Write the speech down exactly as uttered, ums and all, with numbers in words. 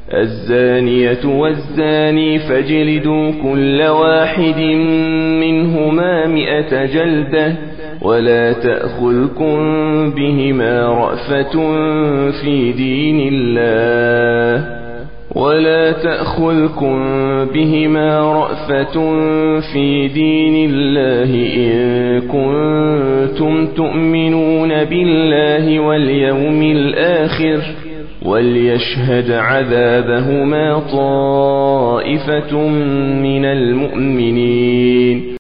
الزانية والزاني فاجلدوا كل واحد منهما مئة جلدة ولا تأخذكم بهما رأفة في دين الله ولا تأخذكم بهما رأفة في دين الله إن كنتم تؤمنون بالله واليوم الآخر وليشهد عذابهما طائفة من المؤمنين.